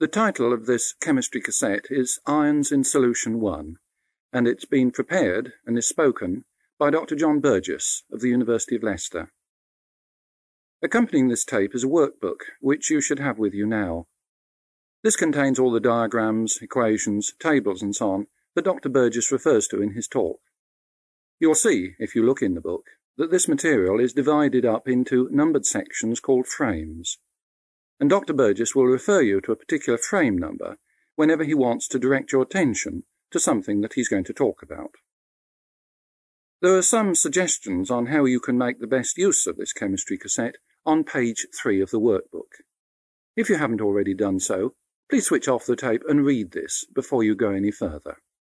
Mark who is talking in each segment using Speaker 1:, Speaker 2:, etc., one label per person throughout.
Speaker 1: The title of this chemistry cassette is Ions in Solution 1, and it's been prepared and is spoken by Dr. John Burgess of the University of Leicester. Accompanying this tape is a workbook which you should have with you now. This contains all the diagrams, equations, tables and so on that Dr. Burgess refers to in his talk. You'll see, if you look in the book, that this material is divided up into numbered sections called frames, and Dr. Burgess will refer you to a particular frame number whenever he wants to direct your attention to something that he's going to talk about. There are some suggestions on how you can make the best use of this chemistry cassette on page 3 of the workbook. If you haven't already done so, please switch off the tape and read this before you go any further.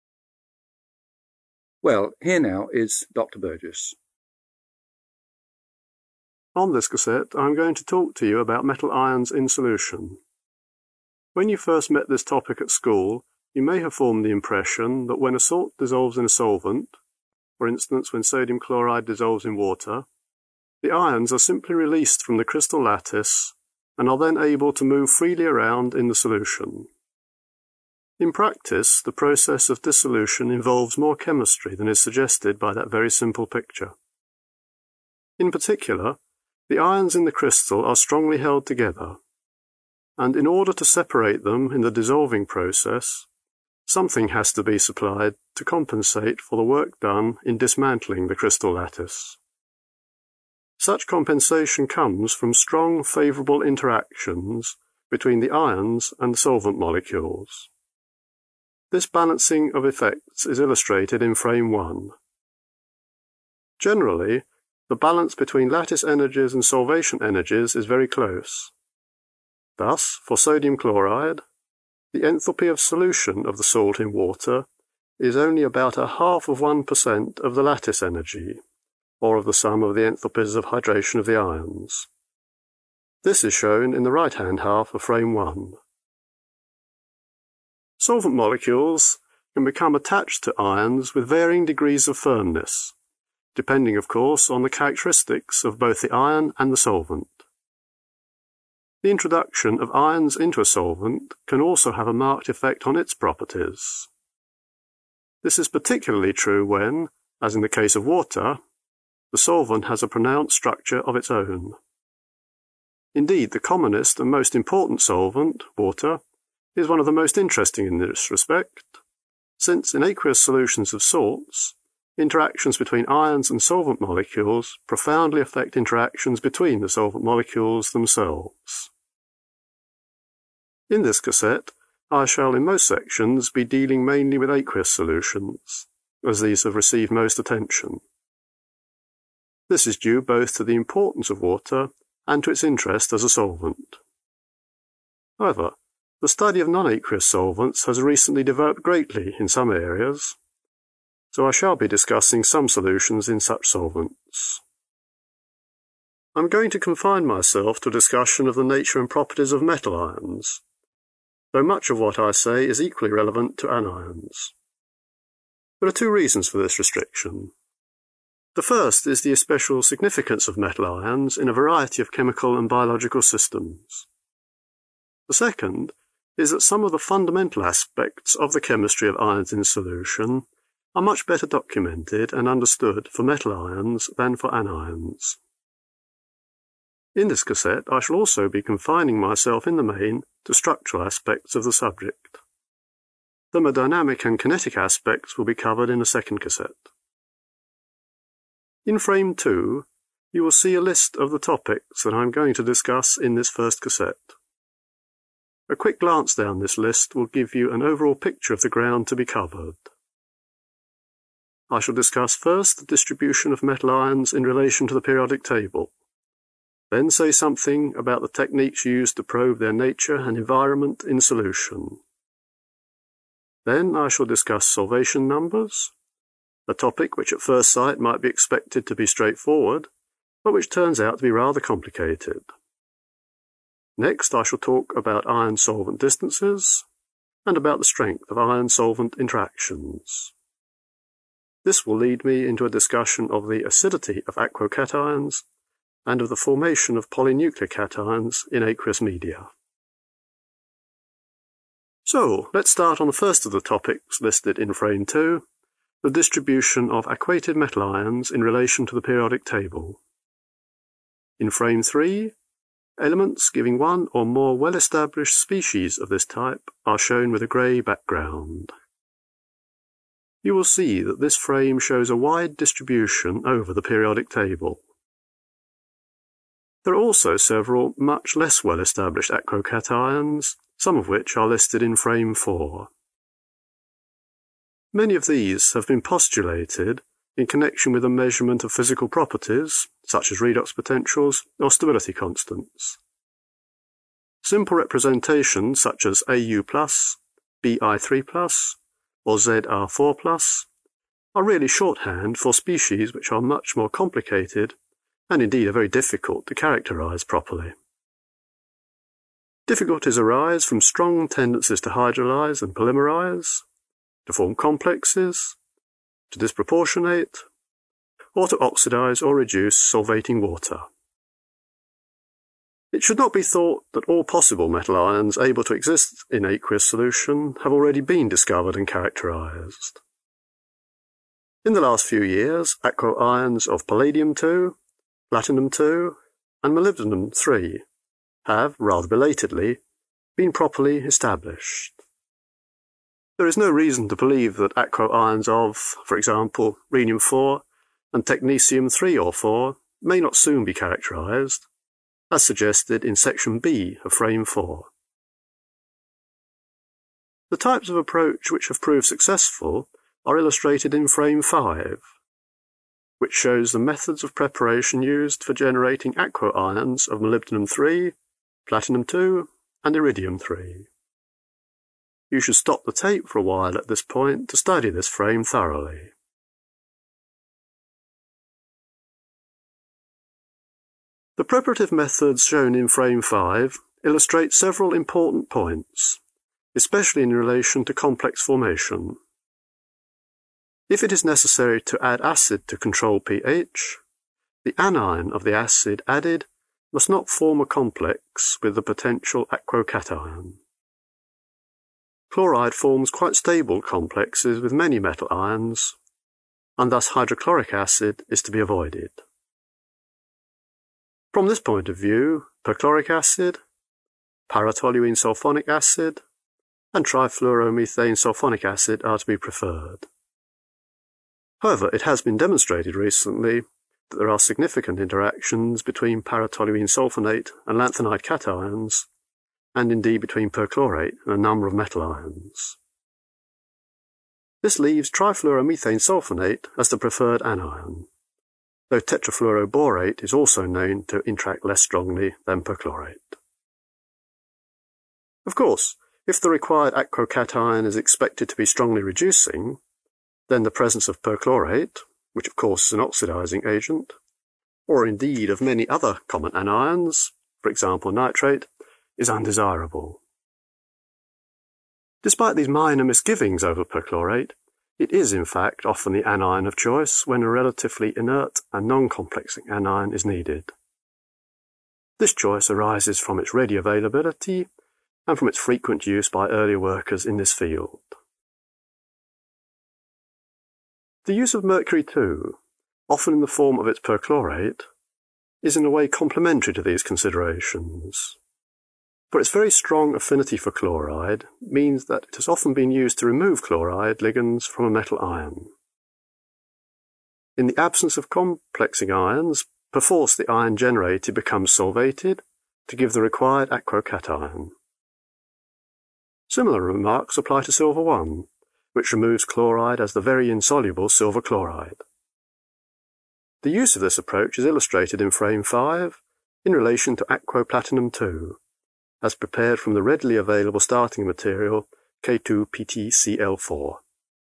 Speaker 1: Well, here now is Dr. Burgess.
Speaker 2: On this cassette, I'm going to talk to you about metal ions in solution. When you first met this topic at school, you may have formed the impression that when a salt dissolves in a solvent, for instance when sodium chloride dissolves in water, the ions are simply released from the crystal lattice and are then able to move freely around in the solution. In practice, the process of dissolution involves more chemistry than is suggested by that very simple picture. In particular, the ions in the crystal are strongly held together, and in order to separate them in the dissolving process, something has to be supplied to compensate for the work done in dismantling the crystal lattice. Such compensation comes from strong favourable interactions between the ions and the solvent molecules. This balancing of effects is illustrated in frame 1. Generally, the balance between lattice energies and solvation energies is very close. Thus, for sodium chloride, the enthalpy of solution of the salt in water is only about 0.5% of the lattice energy, or of the sum of the enthalpies of hydration of the ions. This is shown in the right-hand half of frame 1. Solvent molecules can become attached to ions with varying degrees of firmness, depending, of course, on the characteristics of both the ion and the solvent. The introduction of ions into a solvent can also have a marked effect on its properties. This is particularly true when, as in the case of water, the solvent has a pronounced structure of its own. Indeed, the commonest and most important solvent, water, is one of the most interesting in this respect, since in aqueous solutions of salts, interactions between ions and solvent molecules profoundly affect interactions between the solvent molecules themselves. In this cassette, I shall in most sections be dealing mainly with aqueous solutions, as these have received most attention. This is due both to the importance of water and to its interest as a solvent. However, the study of non-aqueous solvents has recently developed greatly in some areas, so I shall be discussing some solutions in such solvents. I'm going to confine myself to a discussion of the nature and properties of metal ions, though much of what I say is equally relevant to anions. There are two reasons for this restriction. The first is the especial significance of metal ions in a variety of chemical and biological systems. The second is that some of the fundamental aspects of the chemistry of ions in solution are much better documented and understood for metal ions than for anions. In this cassette, I shall also be confining myself in the main to structural aspects of the subject. Thermodynamic and kinetic aspects will be covered in a second cassette. In frame 2, you will see a list of the topics that I am going to discuss in this first cassette. A quick glance down this list will give you an overall picture of the ground to be covered. I shall discuss first the distribution of metal ions in relation to the periodic table, then say something about the techniques used to probe their nature and environment in solution. Then I shall discuss solvation numbers, a topic which at first sight might be expected to be straightforward, but which turns out to be rather complicated. Next I shall talk about ion-solvent distances, and about the strength of ion-solvent interactions. This will lead me into a discussion of the acidity of aquocations and of the formation of polynucleocations in aqueous media. So, let's start on the first of the topics listed in Frame 2, the distribution of aquated metal ions in relation to the periodic table. In Frame 3, elements giving one or more well-established species of this type are shown with a grey background. You will see that this frame shows a wide distribution over the periodic table. There are also several much less well-established aquocations, some of which are listed in Frame 4. Many of these have been postulated in connection with a measurement of physical properties, such as redox potentials or stability constants. Simple representations such as Au+, Bi3+, or Zr4+, are really shorthand for species which are much more complicated and indeed are very difficult to characterize properly. Difficulties arise from strong tendencies to hydrolyze and polymerize, to form complexes, to disproportionate, or to oxidize or reduce solvating water. It should not be thought that all possible metal ions able to exist in aqueous solution have already been discovered and characterized. In the last few years, aqua ions of palladium-2, platinum-2, and molybdenum-3 have, rather belatedly, been properly established. There is no reason to believe that aqua ions of, for example, rhenium-4 and technetium-3 or 4 may not soon be characterized, as suggested in Section B of Frame 4. The types of approach which have proved successful are illustrated in Frame 5, which shows the methods of preparation used for generating aqua ions of molybdenum-3, platinum-2, and iridium-3. You should stop the tape for a while at this point to study this frame thoroughly. The preparative methods shown in Frame 5 illustrate several important points, especially in relation to complex formation. If it is necessary to add acid to control pH, the anion of the acid added must not form a complex with the potential aquocation. Chloride forms quite stable complexes with many metal ions, and thus hydrochloric acid is to be avoided. From this point of view, perchloric acid, paratoluene sulfonic acid, and trifluoromethane sulfonic acid are to be preferred. However, it has been demonstrated recently that there are significant interactions between paratoluene sulfonate and lanthanide cations, and indeed between perchlorate and a number of metal ions. This leaves trifluoromethane sulfonate as the preferred anion, though tetrafluoroborate is also known to interact less strongly than perchlorate. Of course, if the required aquocation is expected to be strongly reducing, then the presence of perchlorate, which of course is an oxidizing agent, or indeed of many other common anions, for example nitrate, is undesirable. Despite these minor misgivings over perchlorate, it is in fact often the anion of choice when a relatively inert and non-complexing anion is needed. This choice arises from its ready availability and from its frequent use by early workers in this field. The use of mercury too, often in the form of its perchlorate, is in a way complementary to these considerations. For its very strong affinity for chloride means that it has often been used to remove chloride ligands from a metal ion. In the absence of complexing ions, perforce the ion generated becomes solvated to give the required aquocation. Similar remarks apply to silver 1, which removes chloride as the very insoluble silver chloride. The use of this approach is illustrated in Frame 5 in relation to aquaplatinum-2, as prepared from the readily available starting material K2PtCl4.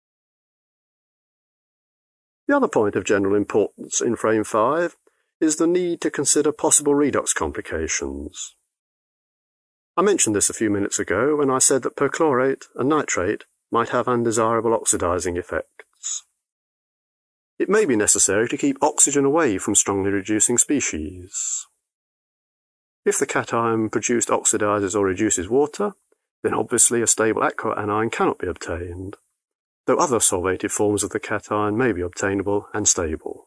Speaker 2: The other point of general importance in Frame 5 is the need to consider possible redox complications. I mentioned this a few minutes ago when I said that perchlorate and nitrate might have undesirable oxidizing effects. It may be necessary to keep oxygen away from strongly reducing species. If the cation produced oxidizes or reduces water, then obviously a stable aquaanion cannot be obtained, though other solvated forms of the cation may be obtainable and stable.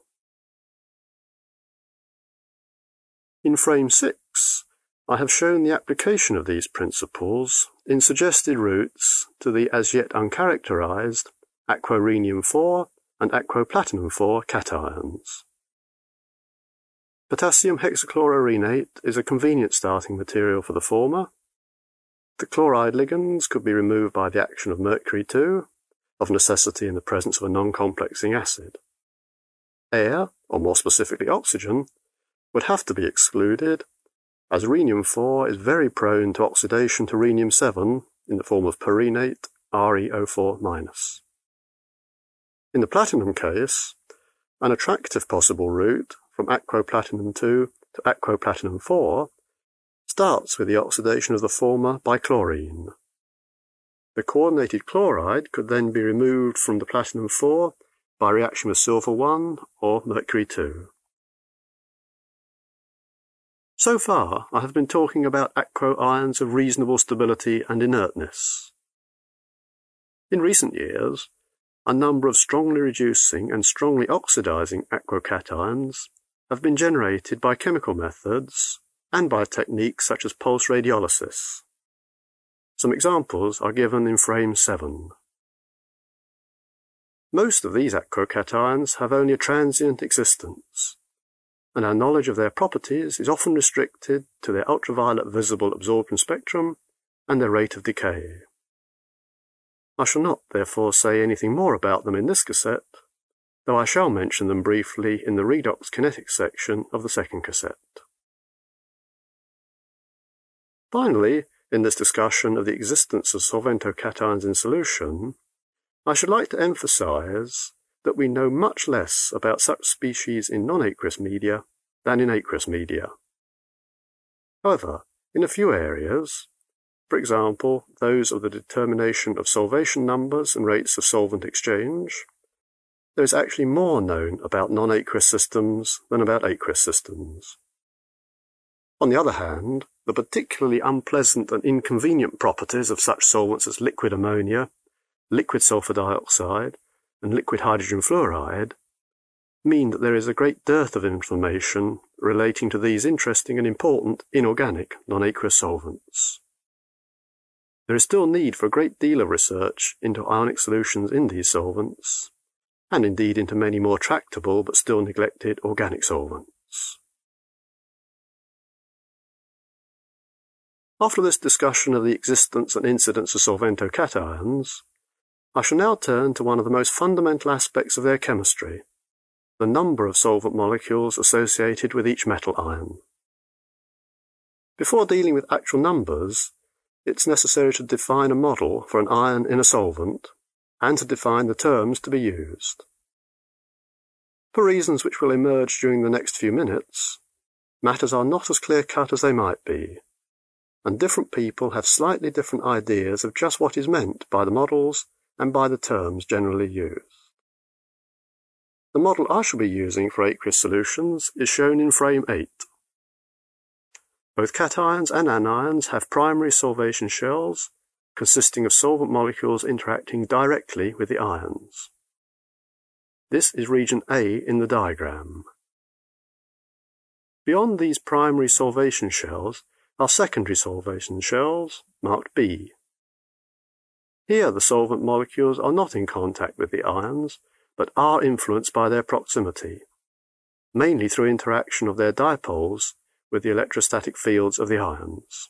Speaker 2: In frame 6, I have shown the application of these principles in suggested routes to the as yet uncharacterized aquarhenium-4 and aquaplatinum-4 cations. Potassium hexachloroarenate is a convenient starting material for the former. The chloride ligands could be removed by the action of mercury 2, of necessity in the presence of a non-complexing acid. Air, or more specifically oxygen, would have to be excluded, as rhenium-4 is very prone to oxidation to rhenium-7 in the form of perrhenate ReO4-. In the platinum case, an attractive possible route from aquaplatinum-2 to aquaplatinum-4 starts with the oxidation of the former by chlorine. The coordinated chloride could then be removed from the platinum-4 by reaction with silver-1 or mercury-2. So far, I have been talking about aquaions of reasonable stability and inertness. In recent years, a number of strongly reducing and strongly oxidizing aquacations have been generated by chemical methods and by techniques such as pulse radiolysis. Some examples are given in frame 7. Most of these aquacations have only a transient existence, and our knowledge of their properties is often restricted to their ultraviolet visible absorption spectrum and their rate of decay. I shall not, therefore, say anything more about them in this cassette, though I shall mention them briefly in the redox kinetics section of the second cassette. Finally, in this discussion of the existence of solventocations in solution, I should like to emphasize that we know much less about such species in non-aqueous media than in aqueous media. However, in a few areas, for example, those of the determination of solvation numbers and rates of solvent exchange, there is actually more known about non-aqueous systems than about aqueous systems. On the other hand, the particularly unpleasant and inconvenient properties of such solvents as liquid ammonia, liquid sulfur dioxide, and liquid hydrogen fluoride mean that there is a great dearth of information relating to these interesting and important inorganic non-aqueous solvents. There is still need for a great deal of research into ionic solutions in these solvents, and indeed into many more tractable but still neglected organic solvents. After this discussion of the existence and incidence of solventocations, I shall now turn to one of the most fundamental aspects of their chemistry, the number of solvent molecules associated with each metal ion. Before dealing with actual numbers, it's necessary to define a model for an ion in a solvent, and to define the terms to be used. For reasons which will emerge during the next few minutes, matters are not as clear-cut as they might be, and different people have slightly different ideas of just what is meant by the models and by the terms generally used. The model I shall be using for aqueous solutions is shown in frame 8. Both cations and anions have primary solvation shells consisting of solvent molecules interacting directly with the ions. This is region A in the diagram. Beyond these primary solvation shells are secondary solvation shells, marked B. Here the solvent molecules are not in contact with the ions, but are influenced by their proximity, mainly through interaction of their dipoles with the electrostatic fields of the ions.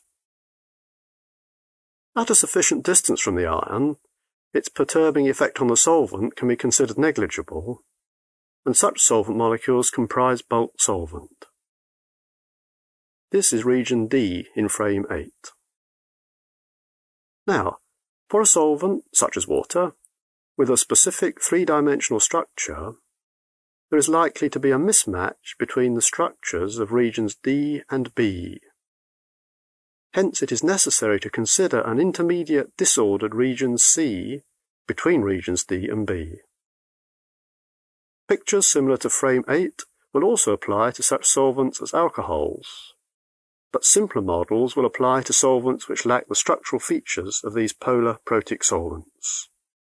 Speaker 2: At a sufficient distance from the ion, its perturbing effect on the solvent can be considered negligible, and such solvent molecules comprise bulk solvent. This is region D in frame 8. Now, for a solvent, such as water, with a specific three-dimensional structure, there is likely to be a mismatch between the structures of regions D and B. Hence it is necessary to consider an intermediate disordered region C between regions D and B. Pictures similar to frame 8 will also apply to such solvents as alcohols. but simpler models will apply to solvents which lack the structural features of these polar protic solvents.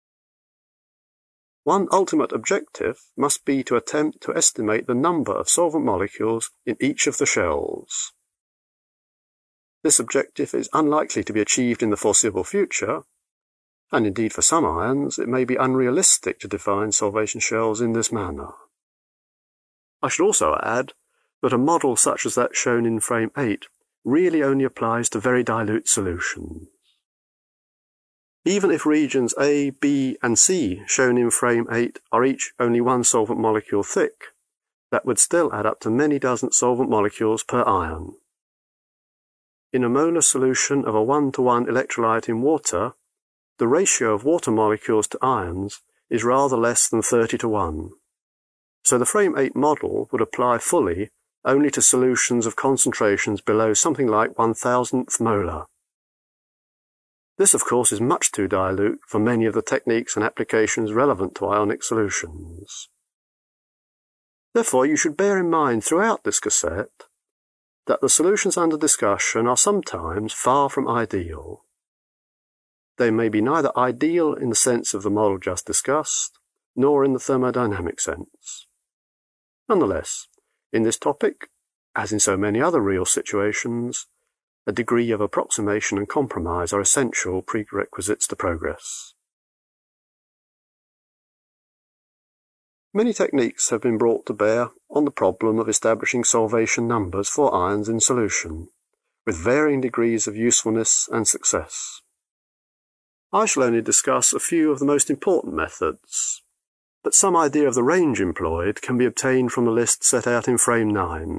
Speaker 2: One ultimate objective must be to attempt to estimate the number of solvent molecules in each of the shells. This objective is unlikely to be achieved in the foreseeable future, and indeed for some ions it may be unrealistic to define solvation shells in this manner. I should also add that a model such as that shown in frame 8 really only applies to very dilute solutions. Even if regions A, B, and C shown in frame 8 are each only one solvent molecule thick, that would still add up to many dozen solvent molecules per ion. In a molar solution of a 1-to-1 electrolyte in water, the ratio of water molecules to ions is rather less than 30-to-1. So the frame 8 model would apply fully only to solutions of concentrations below something like 1,000th molar. This, of course, is much too dilute for many of the techniques and applications relevant to ionic solutions. Therefore, you should bear in mind throughout this cassette that the solutions under discussion are sometimes far from ideal. They may be neither ideal in the sense of the model just discussed, nor in the thermodynamic sense. Nonetheless, in this topic, as in so many other real situations, a degree of approximation and compromise are essential prerequisites to progress. Many techniques have been brought to bear on the problem of establishing solvation numbers for ions in solution, with varying degrees of usefulness and success. I shall only discuss a few of the most important methods, but some idea of the range employed can be obtained from the list set out in frame 9.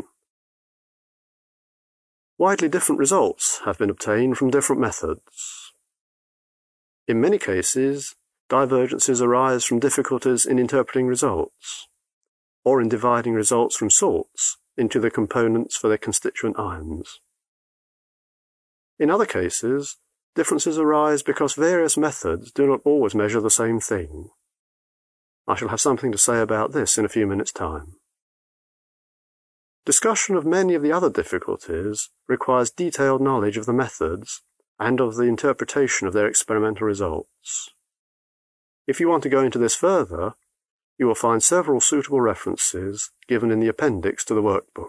Speaker 2: Widely different results have been obtained from different methods. In many cases, divergences arise from difficulties in interpreting results, or in dividing results from salts into the components for their constituent ions. In other cases, differences arise because various methods do not always measure the same thing. I shall have something to say about this in a few minutes' time. Discussion of many of the other difficulties requires detailed knowledge of the methods and of the interpretation of their experimental results. If you want to go into this further, you will find several suitable references given in the appendix to the workbook.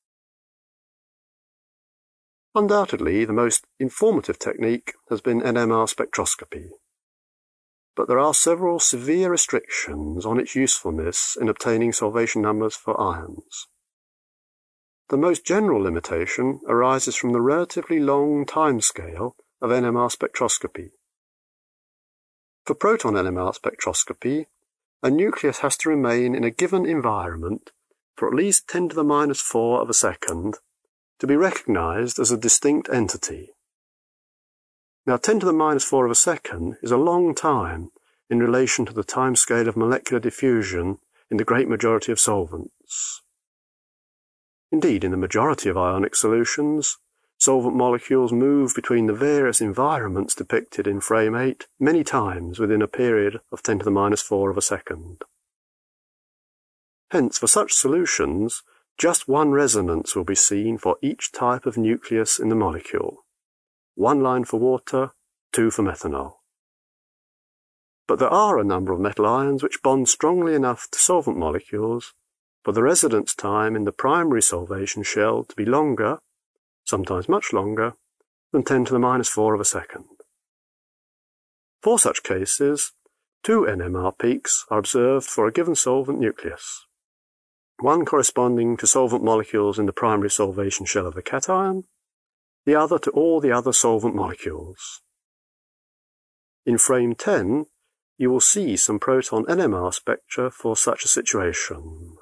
Speaker 2: Undoubtedly, the most informative technique has been NMR spectroscopy, but there are several severe restrictions on its usefulness in obtaining solvation numbers for ions. The most general limitation arises from the relatively long timescale of NMR spectroscopy. For proton NMR spectroscopy, a nucleus has to remain in a given environment for at least 10⁻⁴ of a second to be recognized as a distinct entity. Now, 10⁻⁴ of a second is a long time in relation to the timescale of molecular diffusion in the great majority of solvents. Indeed, in the majority of ionic solutions, solvent molecules move between the various environments depicted in frame 8 many times within a period of 10⁻⁴ of a second. Hence, for such solutions, just one resonance will be seen for each type of nucleus in the molecule. 1 line for water, 2 for methanol. But there are a number of metal ions which bond strongly enough to solvent molecules for the residence time in the primary solvation shell to be longer, sometimes much longer, than 10⁻⁴ of a second. For such cases, 2 NMR peaks are observed for a given solvent nucleus, one corresponding to solvent molecules in the primary solvation shell of the cation, the other to all the other solvent molecules. In frame 10, you will see some proton NMR spectra for such a situation.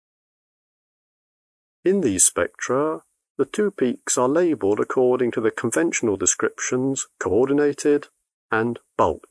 Speaker 2: In these spectra, the 2 peaks are labelled according to the conventional descriptions coordinated and bulk.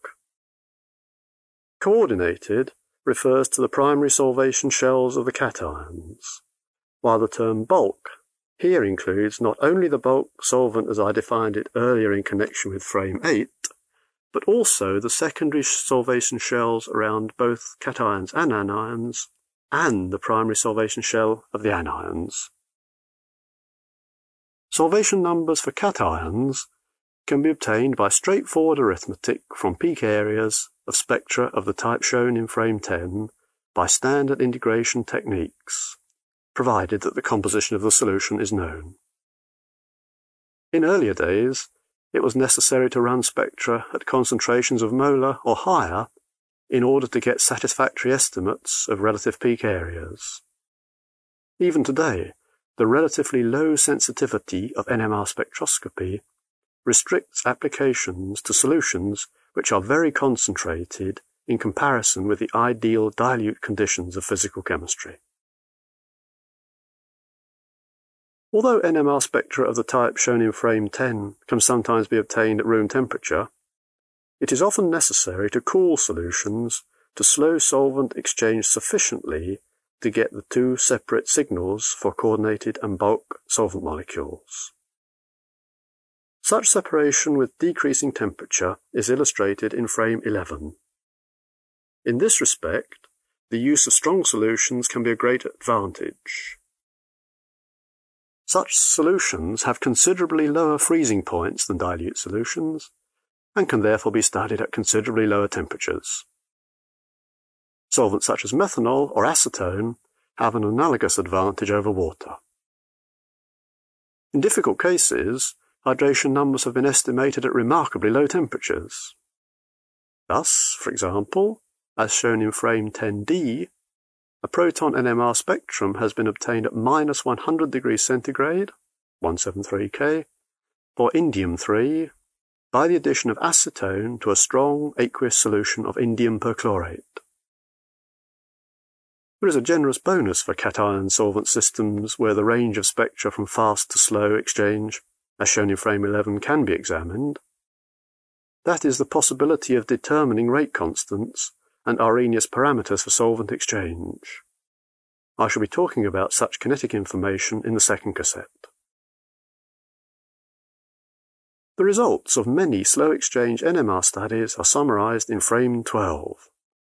Speaker 2: Coordinated refers to the primary solvation shells of the cations, while the term bulk here includes not only the bulk solvent as I defined it earlier in connection with frame 8, but also the secondary solvation shells around both cations and anions, and the primary solvation shell of the anions. Solvation numbers for cations can be obtained by straightforward arithmetic from peak areas of spectra of the type shown in frame 10 by standard integration techniques, provided that the composition of the solution is known. In earlier days, it was necessary to run spectra at concentrations of molar or higher in order to get satisfactory estimates of relative peak areas. Even today, the relatively low sensitivity of NMR spectroscopy restricts applications to solutions which are very concentrated in comparison with the ideal dilute conditions of physical chemistry. Although NMR spectra of the type shown in frame 10 can sometimes be obtained at room temperature, it is often necessary to cool solutions to slow solvent exchange sufficiently to get the two separate signals for coordinated and bulk solvent molecules. Such separation with decreasing temperature is illustrated in frame 11. In this respect, the use of strong solutions can be a great advantage. Such solutions have considerably lower freezing points than dilute solutions, and can therefore be studied at considerably lower temperatures. Solvents such as methanol or acetone have an analogous advantage over water. In difficult cases, hydration numbers have been estimated at remarkably low temperatures. Thus, for example, as shown in frame 10D, a proton NMR spectrum has been obtained at minus 100 degrees centigrade, 173 K, for indium-3 by the addition of acetone to a strong aqueous solution of indium perchlorate. There is a generous bonus for cation solvent systems where the range of spectra from fast to slow exchange, as shown in frame 11, can be examined. That is the possibility of determining rate constants and Arrhenius parameters for solvent exchange. I shall be talking about such kinetic information in the second cassette. The results of many slow exchange NMR studies are summarized in frame 12.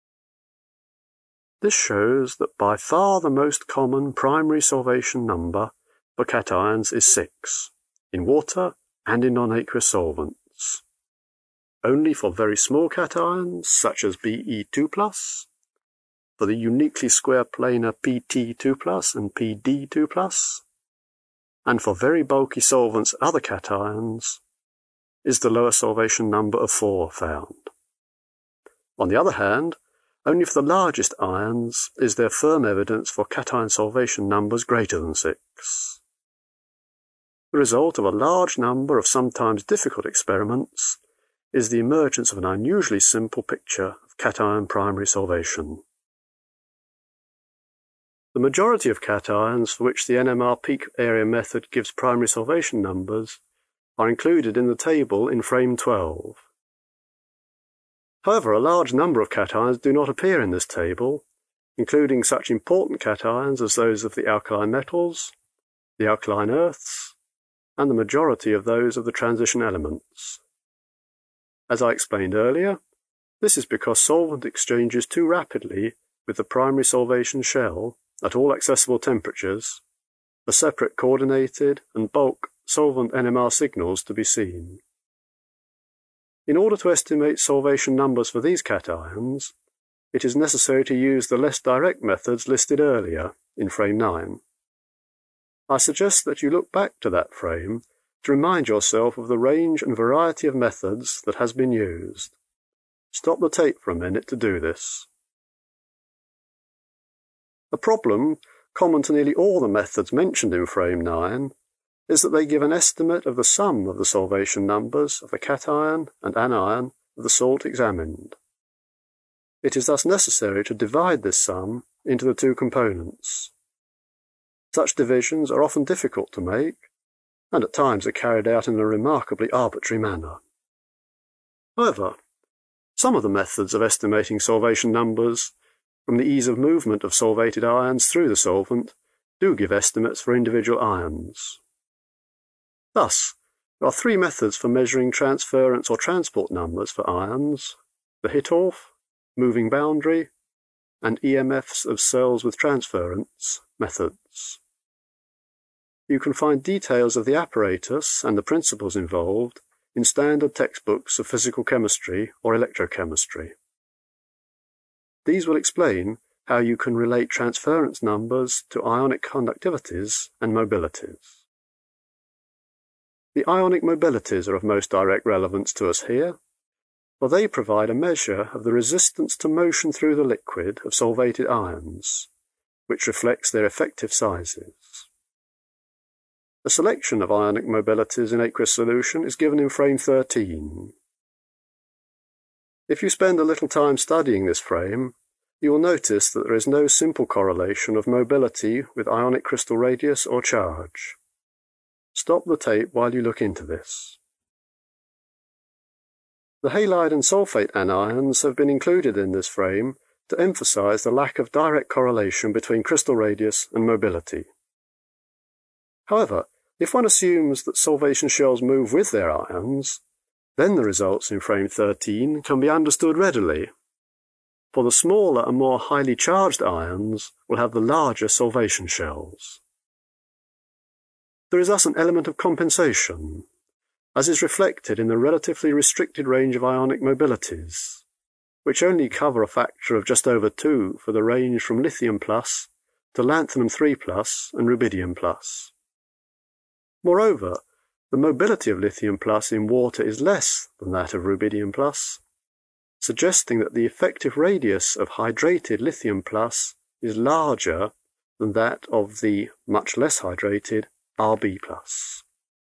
Speaker 2: This shows that by far the most common primary solvation number for cations is 6, in water and in non-aqueous solvents. Only for very small cations, such as Be2+, for the uniquely square planar Pt2+, and Pd2+, and for very bulky solvents other cations, is the lower solvation number of 4 found. On the other hand, only for the largest ions is there firm evidence for cation solvation numbers greater than 6. The result of a large number of sometimes difficult experiments is the emergence of an unusually simple picture of cation primary solvation. The majority of cations for which the NMR peak area method gives primary solvation numbers are included in the table in frame 12. However, a large number of cations do not appear in this table, including such important cations as those of the alkaline metals, the alkaline earths, and the majority of those of the transition elements. As I explained earlier, this is because solvent exchanges too rapidly with the primary solvation shell at all accessible temperatures for separate coordinated and bulk solvent NMR signals to be seen. In order to estimate solvation numbers for these cations, it is necessary to use the less direct methods listed earlier in frame 9. I suggest that you look back to that frame to remind yourself of the range and variety of methods that has been used. Stop the tape for a minute to do this. A problem common to nearly all the methods mentioned in frame 9 is that they give an estimate of the sum of the solvation numbers of the cation and anion of the salt examined. It is thus necessary to divide this sum into the two components. Such divisions are often difficult to make, and at times are carried out in a remarkably arbitrary manner. However, some of the methods of estimating solvation numbers from the ease of movement of solvated ions through the solvent do give estimates for individual ions. Thus, there are 3 methods for measuring transference or transport numbers for ions: the Hittorf, moving boundary, and EMFs of cells with transference methods. you can find details of the apparatus and the principles involved in standard textbooks of physical chemistry or electrochemistry. These will explain how you can relate transference numbers to ionic conductivities and mobilities. The ionic mobilities are of most direct relevance to us here, for they provide a measure of the resistance to motion through the liquid of solvated ions, which reflects their effective sizes. A selection of ionic mobilities in aqueous solution is given in frame 13. If you spend a little time studying this frame, you will notice that there is no simple correlation of mobility with ionic crystal radius or charge. Stop the tape while you look into this. The halide and sulfate anions have been included in this frame to emphasize the lack of direct correlation between crystal radius and mobility. However, if one assumes that solvation shells move with their ions, then the results in frame 13 can be understood readily, for the smaller and more highly charged ions will have the larger solvation shells. There is thus an element of compensation, as is reflected in the relatively restricted range of ionic mobilities, which only cover a factor of just over 2 for the range from lithium plus to lanthanum 3 plus and rubidium plus. Moreover, the mobility of lithium plus in water is less than that of rubidium plus, suggesting that the effective radius of hydrated lithium plus is larger than that of the much less hydrated Rb plus.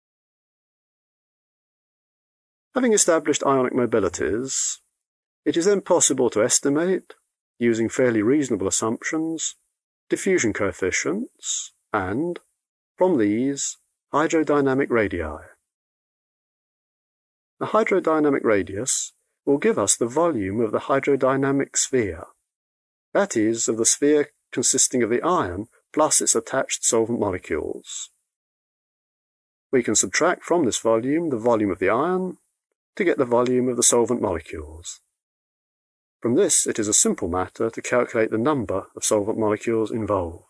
Speaker 2: Having established ionic mobilities, it is then possible to estimate, using fairly reasonable assumptions, diffusion coefficients and, from these, hydrodynamic radii. A hydrodynamic radius will give us the volume of the hydrodynamic sphere, that is, of the sphere consisting of the ion plus its attached solvent molecules. We can subtract from this volume the volume of the ion to get the volume of the solvent molecules. From this, it is a simple matter to calculate the number of solvent molecules involved.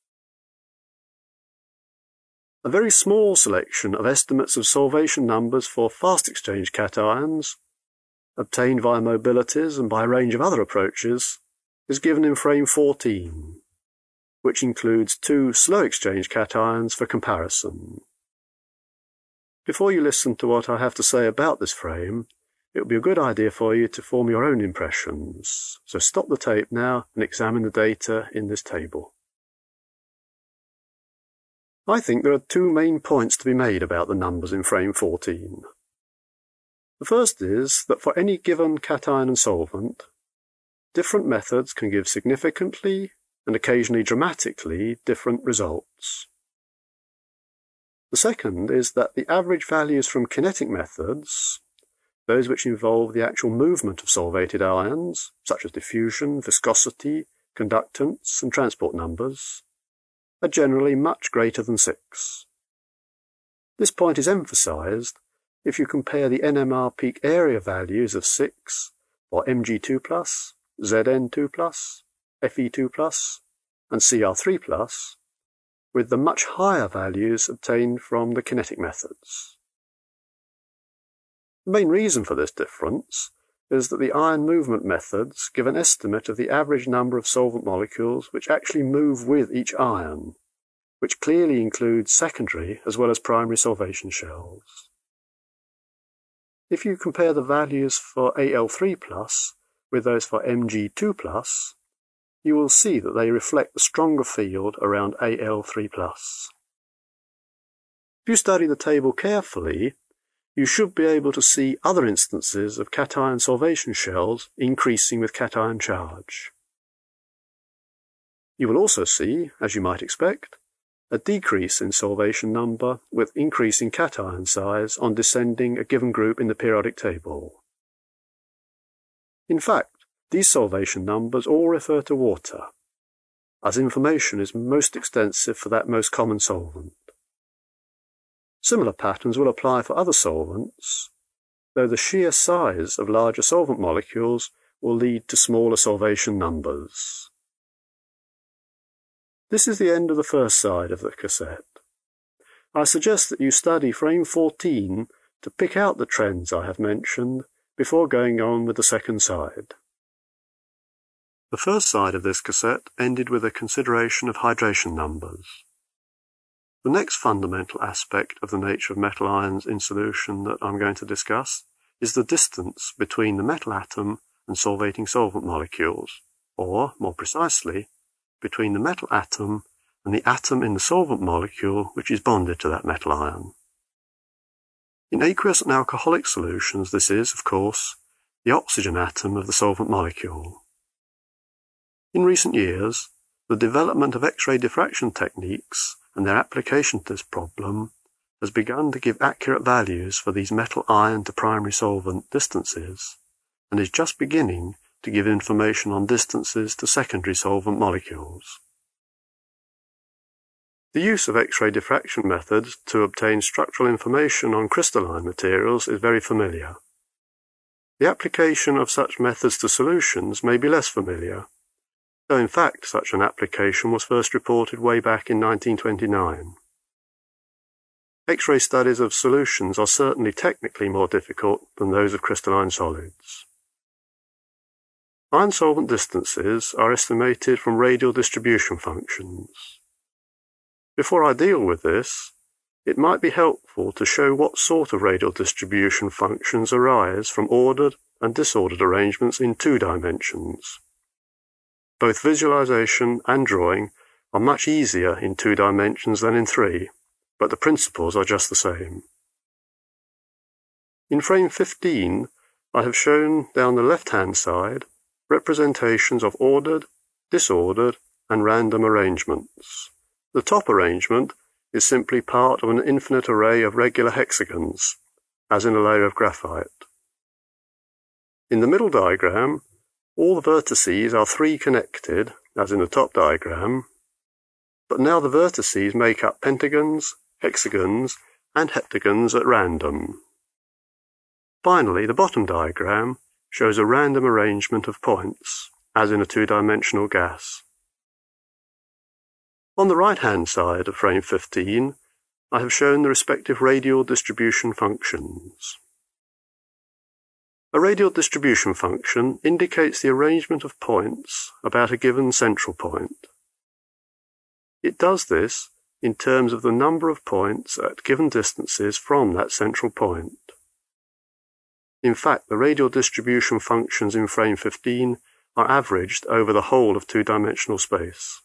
Speaker 2: A very small selection of estimates of solvation numbers for fast exchange cations, obtained via mobilities and by a range of other approaches, is given in frame 14, which includes 2 slow exchange cations for comparison. Before you listen to what I have to say about this frame, it would be a good idea for you to form your own impressions, so stop the tape now and examine the data in this table. I think there are 2 main points to be made about the numbers in frame 14. The first is that for any given cation and solvent, different methods can give significantly and occasionally dramatically different results. The second is that the average values from kinetic methods, those which involve the actual movement of solvated ions, such as diffusion, viscosity, conductance, and transport numbers, are generally much greater than 6. This point is emphasized if you compare the NMR peak area values of 6 for Mg2+, Zn2+, Fe2+, and Cr3+, with the much higher values obtained from the kinetic methods. The main reason for this difference is that the ion movement methods give an estimate of the average number of solvent molecules which actually move with each ion, which clearly includes secondary as well as primary solvation shells. If you compare the values for Al3+ with those for Mg2+, you will see that they reflect the stronger field around Al3+. If you study the table carefully, you should be able to see other instances of cation solvation shells increasing with cation charge. You will also see, as you might expect, a decrease in solvation number with increasing cation size on descending a given group in the periodic table. In fact, these solvation numbers all refer to water, as information is most extensive for that most common solvent. Similar patterns will apply for other solvents, though the sheer size of larger solvent molecules will lead to smaller solvation numbers. This is the end of the first side of the cassette. I suggest that you study frame 14 to pick out the trends I have mentioned before going on with the second side. The first side of this cassette ended with a consideration of hydration numbers. The next fundamental aspect of the nature of metal ions in solution that I'm going to discuss is the distance between the metal atom and solvating solvent molecules, or, more precisely, between the metal atom and the atom in the solvent molecule which is bonded to that metal ion. In aqueous and alcoholic solutions, this is, of course, the oxygen atom of the solvent molecule. In recent years, the development of X-ray diffraction techniques and their application to this problem has begun to give accurate values for these metal ion to primary solvent distances, and is just beginning to give information on distances to secondary solvent molecules. The use of X-ray diffraction methods to obtain structural information on crystalline materials is very familiar. The application of such methods to solutions may be less familiar, though in fact such an application was first reported way back in 1929. X-ray studies of solutions are certainly technically more difficult than those of crystalline solids. Ion solvent distances are estimated from radial distribution functions. Before I deal with this, it might be helpful to show what sort of radial distribution functions arise from ordered and disordered arrangements in 2 dimensions. Both visualization and drawing are much easier in 2 dimensions than in 3, but the principles are just the same. In frame 15, I have shown down the left-hand side representations of ordered, disordered, and random arrangements. The top arrangement is simply part of an infinite array of regular hexagons, as in a layer of graphite. In the middle diagram, all the vertices are 3 connected, as in the top diagram, but now the vertices make up pentagons, hexagons, and heptagons at random. Finally, the bottom diagram shows a random arrangement of points, as in a 2-dimensional gas. On the right-hand side of frame 15, I have shown the respective radial distribution functions. A radial distribution function indicates the arrangement of points about a given central point. It does this in terms of the number of points at given distances from that central point. In fact, the radial distribution functions in frame 15 are averaged over the whole of 2-dimensional space.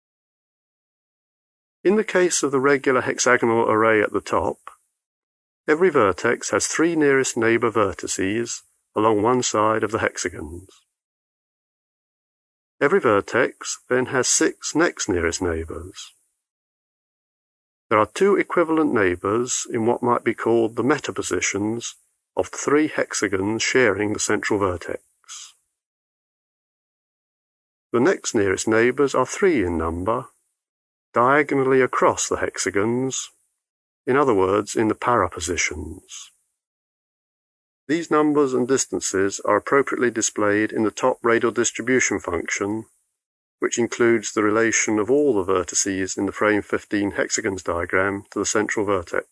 Speaker 2: In the case of the regular hexagonal array at the top, every vertex has 3 nearest neighbor vertices along one side of the hexagons. Every vertex then has 6 next nearest neighbors. There are 2 equivalent neighbors in what might be called the metapositions of the 3 hexagons sharing the central vertex. The next nearest neighbors are 3 in number, diagonally across the hexagons, in other words, in the parapositions. These numbers and distances are appropriately displayed in the top radial distribution function, which includes the relation of all the vertices in the frame 15 hexagons diagram to the central vertex.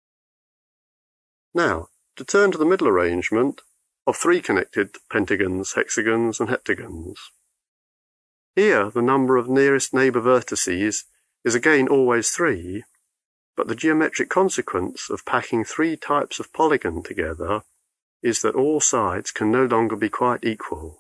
Speaker 2: Now, to turn to the middle arrangement of 3 connected pentagons, hexagons, and heptagons. Here, the number of nearest neighbor vertices is again always 3, but the geometric consequence of packing 3 types of polygon together is that all sides can no longer be quite equal.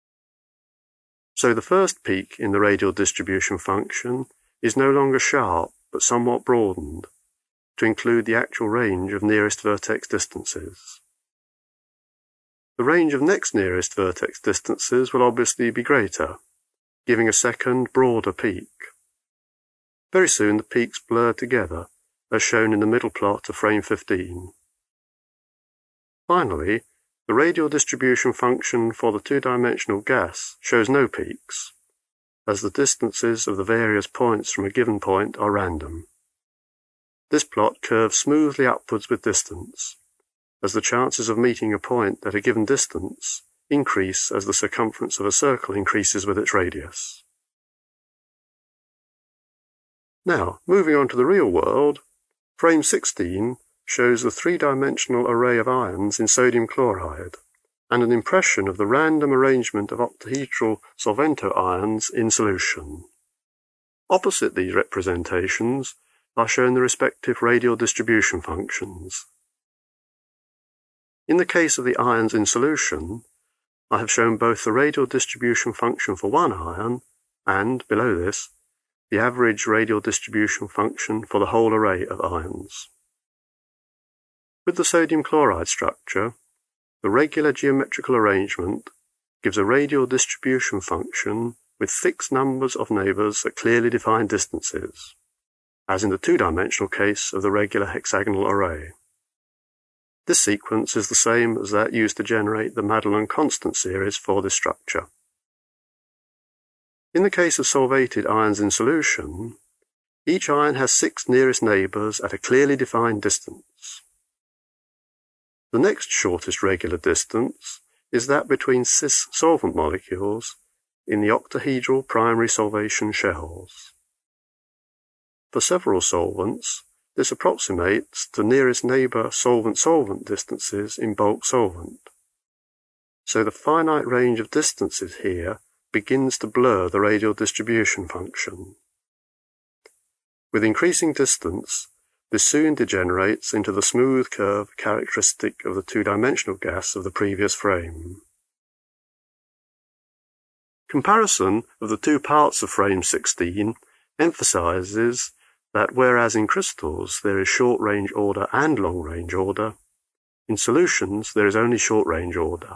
Speaker 2: So the first peak in the radial distribution function is no longer sharp, but somewhat broadened, to include the actual range of nearest vertex distances. The range of next nearest vertex distances will obviously be greater, giving a second, broader peak. Very soon the peaks blur together, as shown in the middle plot of frame 15. Finally, the radial distribution function for the 2-dimensional gas shows no peaks, as the distances of the various points from a given point are random. This plot curves smoothly upwards with distance, as the chances of meeting a point at a given distance increase as the circumference of a circle increases with its radius. Now, moving on to the real world, Frame 16 shows the three-dimensional array of ions in sodium chloride and an impression of the random arrangement of octahedral solvento ions in solution. Opposite these representations are shown the respective radial distribution functions. In the case of the ions in solution, I have shown both the radial distribution function for one ion and, below this, the average radial distribution function for the whole array of ions. With the sodium chloride structure, the regular geometrical arrangement gives a radial distribution function with fixed numbers of neighbours at clearly defined distances, as in the two-dimensional case of the regular hexagonal array. This sequence is the same as that used to generate the Madelung constant series for this structure. In the case of solvated ions in solution, each ion has 6 nearest neighbours at a clearly defined distance. The next shortest regular distance is that between cis solvent molecules in the octahedral primary solvation shells. For several solvents, this approximates to nearest neighbour solvent-solvent distances in bulk solvent. So the finite range of distances here begins to blur the radial distribution function. With increasing distance, this soon degenerates into the smooth curve characteristic of the two-dimensional gas of the previous frame. Comparison of the two parts of frame 16 emphasizes that whereas in crystals there is short-range order and long-range order, in solutions there is only short-range order.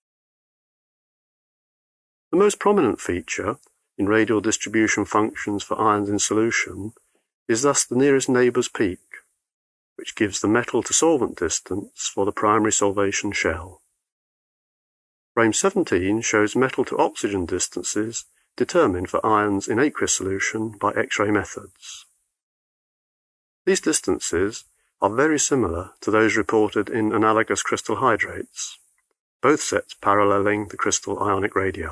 Speaker 2: The most prominent feature in radial distribution functions for ions in solution is thus the nearest neighbour's peak, which gives the metal-to-solvent distance for the primary solvation shell. Frame 17 shows metal-to-oxygen distances determined for ions in aqueous solution by X-ray methods. These distances are very similar to those reported in analogous crystal hydrates, both sets paralleling the crystal ionic radii.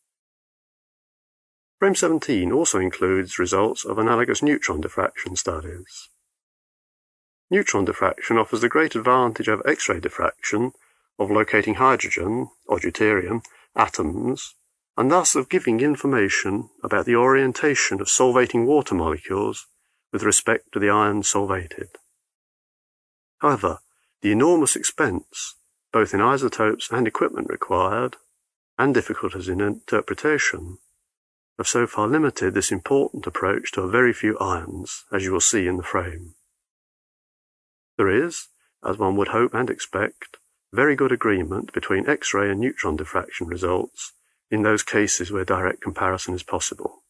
Speaker 2: Frame 17 also includes results of analogous neutron diffraction studies. Neutron diffraction offers the great advantage over X-ray diffraction of locating hydrogen, or deuterium, atoms, and thus of giving information about the orientation of solvating water molecules with respect to the ions solvated. However, the enormous expense, both in isotopes and equipment required, and difficulties in interpretation, have so far limited this important approach to a very few ions, as you will see in the frame. There is, as one would hope and expect, very good agreement between X-ray and neutron diffraction results in those cases where direct comparison is possible.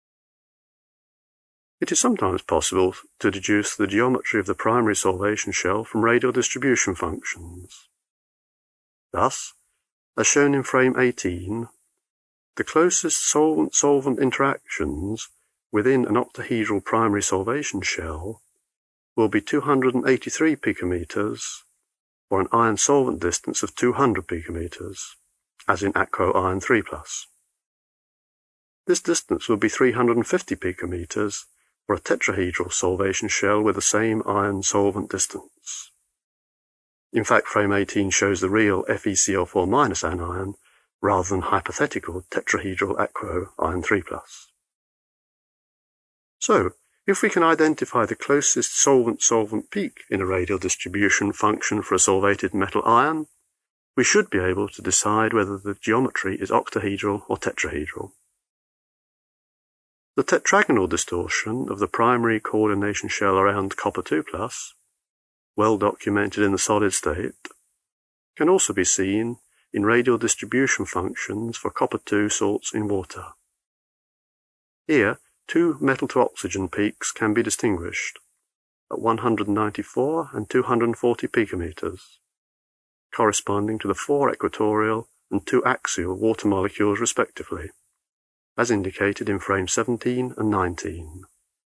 Speaker 2: It is sometimes possible to deduce the geometry of the primary solvation shell from radial distribution functions. Thus, as shown in frame 18, the closest solvent-solvent interactions within an octahedral primary solvation shell will be 283 picometers, or an ion-solvent distance of 200 picometers, as in aquo iron 3+. This distance will be 350 picometers for a tetrahedral solvation shell with the same ion-solvent distance. In fact, frame 18 shows the real FeCl4- anion rather than hypothetical tetrahedral aquo iron 3+. So, if we can identify the closest solvent-solvent peak in a radial distribution function for a solvated metal ion, we should be able to decide whether the geometry is octahedral or tetrahedral. The tetragonal distortion of the primary coordination shell around copper 2+, well documented in the solid state, can also be seen in radial distribution functions for copper 2 salts in water. Here, two metal-to-oxygen peaks can be distinguished, at 194 and 240 picometers, corresponding to the 4 equatorial and 2 axial water molecules respectively, as indicated in frame 17 and 19.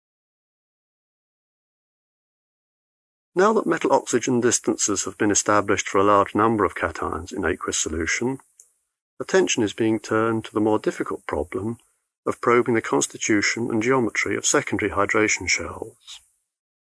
Speaker 2: Now that metal-oxygen distances have been established for a large number of cations in aqueous solution, attention is being turned to the more difficult problem of probing the constitution and geometry of secondary hydration shells.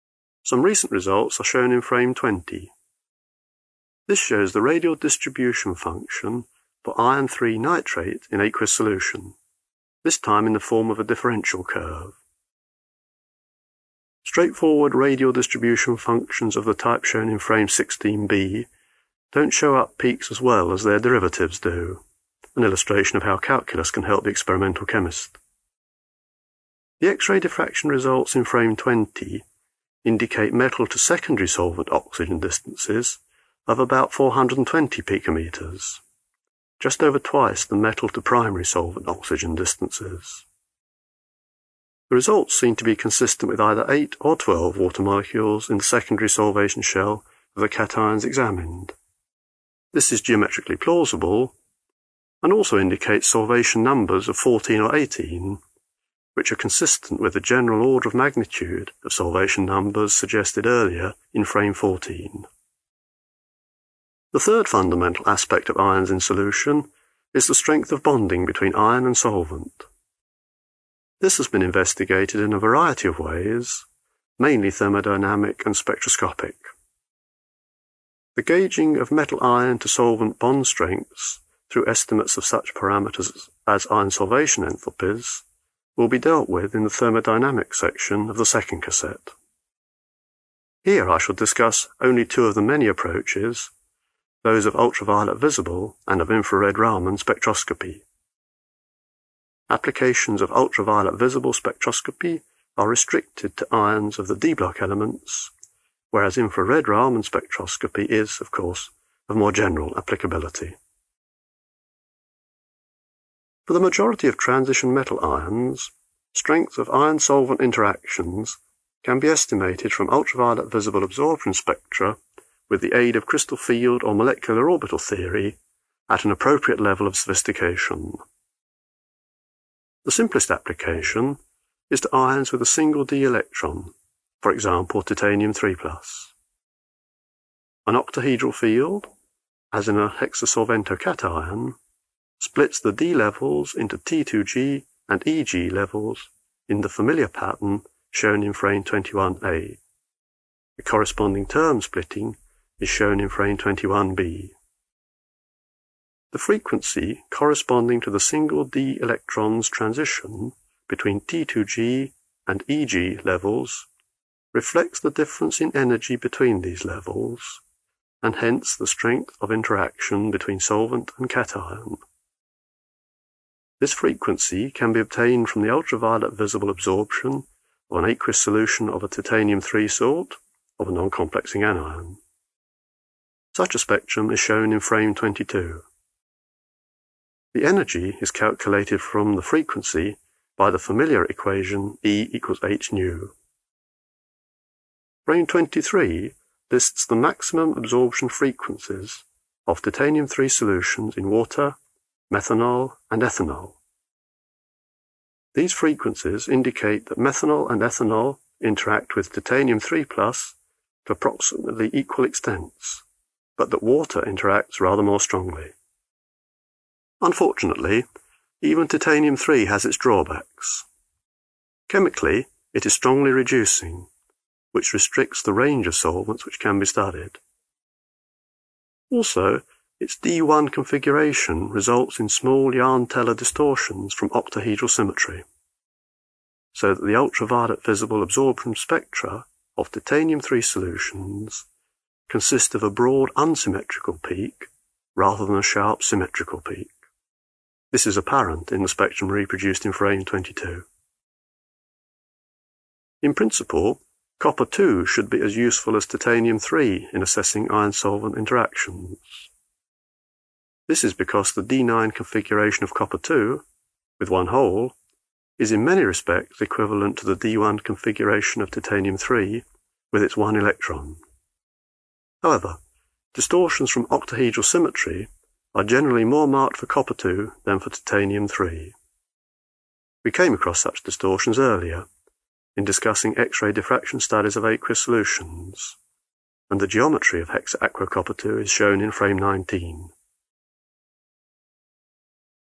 Speaker 2: Some recent results are shown in frame 20. This shows the radial distribution function for iron 3 nitrate in aqueous solution, this time in the form of a differential curve. Straightforward radial distribution functions of the type shown in frame 16b don't show up peaks as well as their derivatives do, an illustration of how calculus can help the experimental chemist. The X-ray diffraction results in frame 20 indicate metal to secondary solvent oxygen distances of about 420 picometers, just over twice the metal to primary solvent oxygen distances. The results seem to be consistent with either 8 or 12 water molecules in the secondary solvation shell of the cations examined. This is geometrically plausible, and also indicates solvation numbers of 14 or 18, which are consistent with the general order of magnitude of solvation numbers suggested earlier in frame 14. The third fundamental aspect of ions in solution is the strength of bonding between ion and solvent. This has been investigated in a variety of ways, mainly thermodynamic and spectroscopic. The gauging of metal-ion to solvent bond strengths through estimates of such parameters as ion solvation enthalpies will be dealt with in the thermodynamic section of the second cassette. Here I shall discuss only two of the many approaches, those of ultraviolet visible and of infrared Raman spectroscopy. Applications of ultraviolet visible spectroscopy are restricted to ions of the D-block elements, whereas infrared Raman spectroscopy is, of course, of more general applicability. For the majority of transition metal ions, strength of ion-solvent interactions can be estimated from ultraviolet visible absorption spectra with the aid of crystal field or molecular orbital theory at an appropriate level of sophistication. The simplest application is to ions with a single d electron, for example titanium 3+. An octahedral field, as in a hexasolventocation, splits the d levels into T2G and Eg levels in the familiar pattern shown in frame 21a. The corresponding term splitting is shown in frame 21b. The frequency corresponding to the single d electron's transition between T2G and Eg levels reflects the difference in energy between these levels, and hence the strength of interaction between solvent and cation. This frequency can be obtained from the ultraviolet visible absorption of an aqueous solution of a titanium 3 salt of a non-complexing anion. Such a spectrum is shown in frame 22. The energy is calculated from the frequency by the familiar equation E equals h nu. Frame 23 lists the maximum absorption frequencies of titanium 3 solutions in water, methanol, and ethanol. These frequencies indicate that methanol and ethanol interact with titanium 3+ to approximately equal extents, but that water interacts rather more strongly. Unfortunately, even titanium 3 has its drawbacks. Chemically, it is strongly reducing, which restricts the range of solvents which can be studied. Also, its D1 configuration results in small Jahn-Teller distortions from octahedral symmetry, so that the ultraviolet visible absorption spectra of titanium 3 solutions consist of a broad unsymmetrical peak rather than a sharp symmetrical peak. This is apparent in the spectrum reproduced in frame 22. In principle, copper-2 should be as useful as titanium 3 in assessing ion-solvent interactions. This is because the D9 configuration of copper-2, with one hole, is in many respects equivalent to the D1 configuration of titanium 3 with its one electron. However, distortions from octahedral symmetry are generally more marked for copper-2 than for titanium 3. We came across such distortions earlier in discussing X-ray diffraction studies of aqueous solutions, and the geometry of hexaqua copper-2 is shown in frame 19.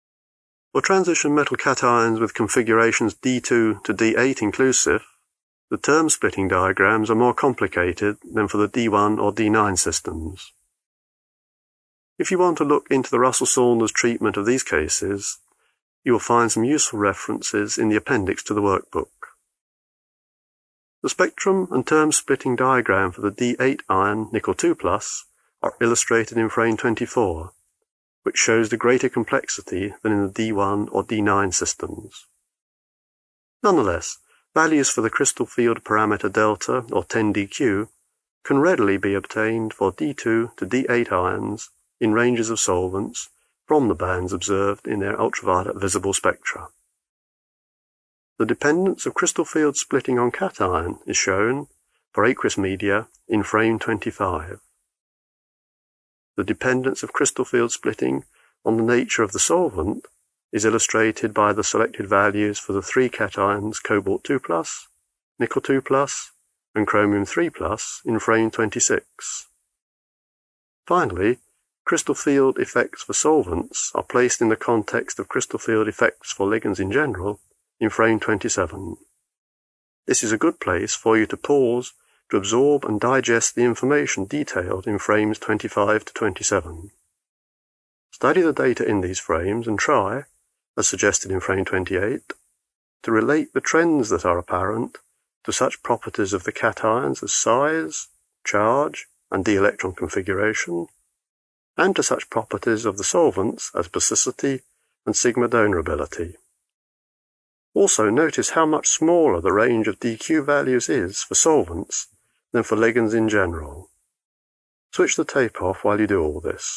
Speaker 2: For transition metal cations with configurations D2 to D8 inclusive, The term splitting diagrams are more complicated than for the D1 or D9 systems. If you want to look into the Russell-Saunders treatment of these cases, you will find some useful references in the appendix to the workbook. The spectrum and term splitting diagram for the D8 ion nickel 2+ are illustrated in frame 24, which shows the greater complexity than in the D1 or D9 systems. Nonetheless, values for the crystal field parameter delta, or 10dq, can readily be obtained for D2 to D8 ions in ranges of solvents from the bands observed in their ultraviolet visible spectra. The dependence of crystal field splitting on cation is shown for aqueous media in frame 25. The dependence of crystal field splitting on the nature of the solvent is illustrated by the selected values for the three cations cobalt 2+, nickel 2+, and chromium 3+ in frame 26. Finally, crystal field effects for solvents are placed in the context of crystal field effects for ligands in general in frame 27. This is a good place for you to pause to absorb and digest the information detailed in frames 25 to 27. Study the data in these frames and try, as suggested in frame 28, to relate the trends that are apparent to such properties of the cations as size, charge, and d-electron configuration, and to such properties of the solvents as basicity and sigma donorability. Also notice how much smaller the range of dq values is for solvents than for ligands in general. Switch the tape off while you do all this.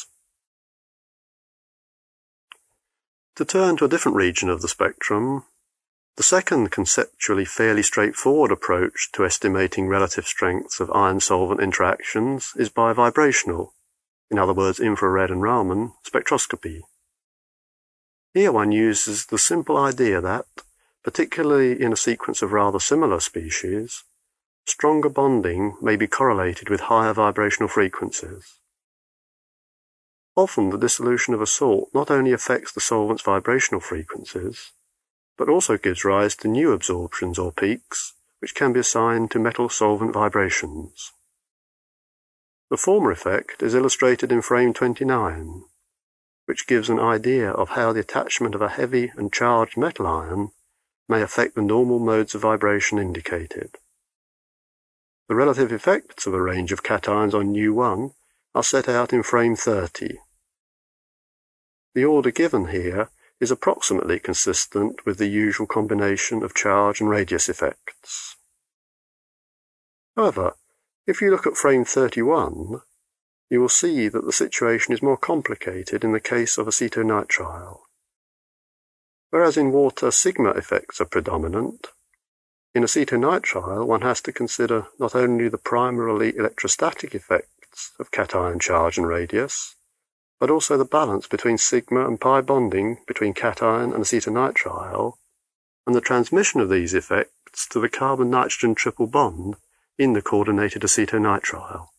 Speaker 2: To turn to a different region of the spectrum, the second conceptually fairly straightforward approach to estimating relative strengths of ion-solvent interactions is by vibrational, in other words infrared and Raman, spectroscopy. Here one uses the simple idea that, particularly in a sequence of rather similar species, stronger bonding may be correlated with higher vibrational frequencies. Often the dissolution of a salt not only affects the solvent's vibrational frequencies, but also gives rise to new absorptions or peaks, which can be assigned to metal-solvent vibrations. The former effect is illustrated in frame 29, which gives an idea of how the attachment of a heavy and charged metal ion may affect the normal modes of vibration indicated. The relative effects of a range of cations on U1 are set out in frame 30. The order given here is approximately consistent with the usual combination of charge and radius effects. However, if you look at frame 31, you will see that the situation is more complicated in the case of acetonitrile. Whereas in water sigma effects are predominant, in acetonitrile one has to consider not only the primarily electrostatic effects of cation charge and radius, but also the balance between sigma and pi bonding between cation and acetonitrile, and the transmission of these effects to the carbon-nitrogen triple bond in the coordinated acetonitrile.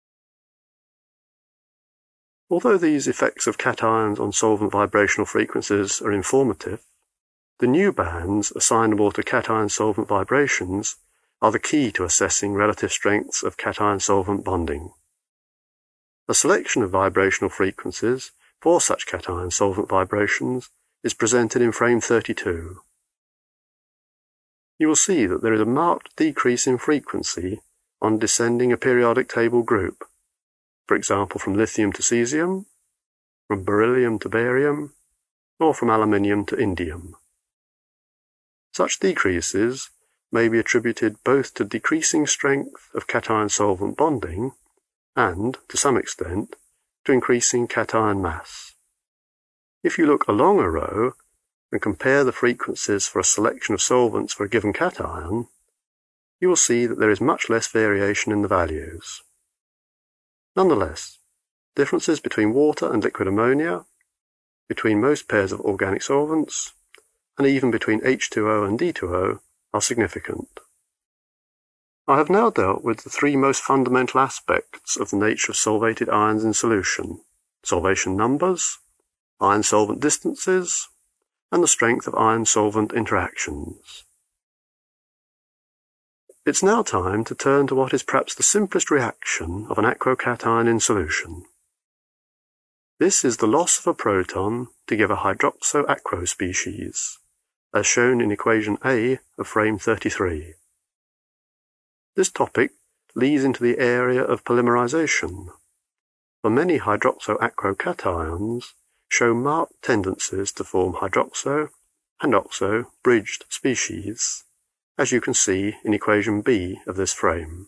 Speaker 2: Although these effects of cations on solvent vibrational frequencies are informative, the new bands assignable to cation-solvent vibrations are the key to assessing relative strengths of cation-solvent bonding. A selection of vibrational frequencies for such cation-solvent vibrations is presented in frame 32. You will see that there is a marked decrease in frequency on descending a periodic table group, for example from lithium to cesium, from beryllium to barium, or from aluminium to indium. Such decreases may be attributed both to decreasing strength of cation-solvent bonding and, to some extent, to increasing cation mass. If you look along a row and compare the frequencies for a selection of solvents for a given cation, you will see that there is much less variation in the values. Nonetheless, differences between water and liquid ammonia, between most pairs of organic solvents, and even between H2O and D2O are significant. I have now dealt with the three most fundamental aspects of the nature of solvated ions in solution: solvation numbers, ion-solvent distances, and the strength of ion-solvent interactions. It's now time to turn to what is perhaps the simplest reaction of an aquocation in solution. This is the loss of a proton to give a hydroxoaquo species, as shown in equation A of frame 33. This topic leads into the area of polymerization, for many hydroxoaquo cations show marked tendencies to form hydroxo and oxo bridged species, as you can see in equation B of this frame.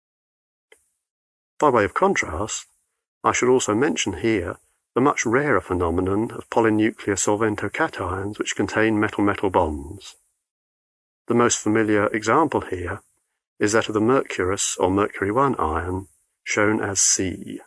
Speaker 2: By way of contrast, I should also mention here the much rarer phenomenon of polynuclear solventocations which contain metal-metal bonds. The most familiar example here is that of the mercurous or mercury-1 ion, shown as C.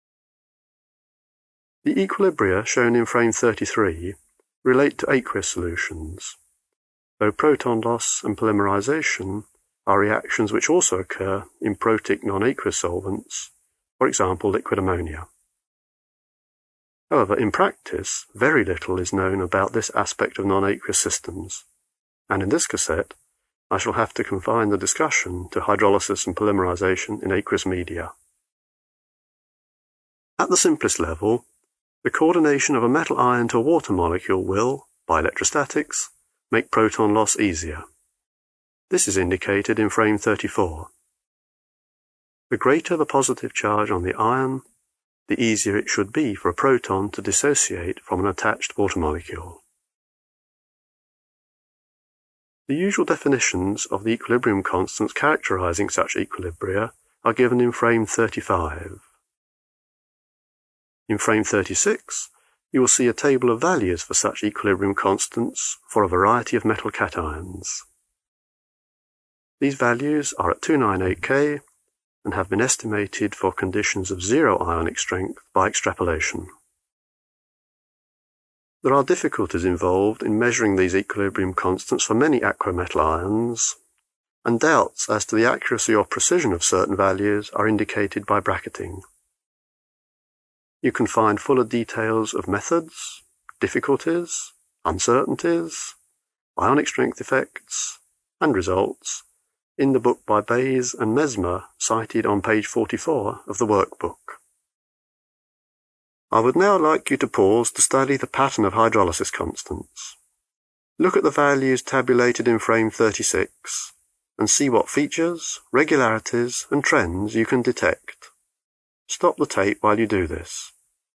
Speaker 2: The equilibria shown in frame 33 relate to aqueous solutions, though proton loss and polymerization are reactions which also occur in protic non-aqueous solvents, for example liquid ammonia. However, in practice, very little is known about this aspect of non-aqueous systems, and in this cassette, I shall have to confine the discussion to hydrolysis and polymerization in aqueous media. At the simplest level, the coordination of a metal ion to a water molecule will, by electrostatics, make proton loss easier. This is indicated in frame 34. The greater the positive charge on the ion, the easier it should be for a proton to dissociate from an attached water molecule. The usual definitions of the equilibrium constants characterizing such equilibria are given in frame 35. In frame 36, you will see a table of values for such equilibrium constants for a variety of metal cations. These values are at 298 K and have been estimated for conditions of zero ionic strength by extrapolation. There are difficulties involved in measuring these equilibrium constants for many aquametal ions, and doubts as to the accuracy or precision of certain values are indicated by bracketing. You can find fuller details of methods, difficulties, uncertainties, ionic strength effects, and results in the book by Bayes and Mesmer cited on page 44 of the workbook. I would now like you to pause to study the pattern of hydrolysis constants. Look at the values tabulated in frame 36 and see what features, regularities, and trends you can detect. Stop the tape while you do this.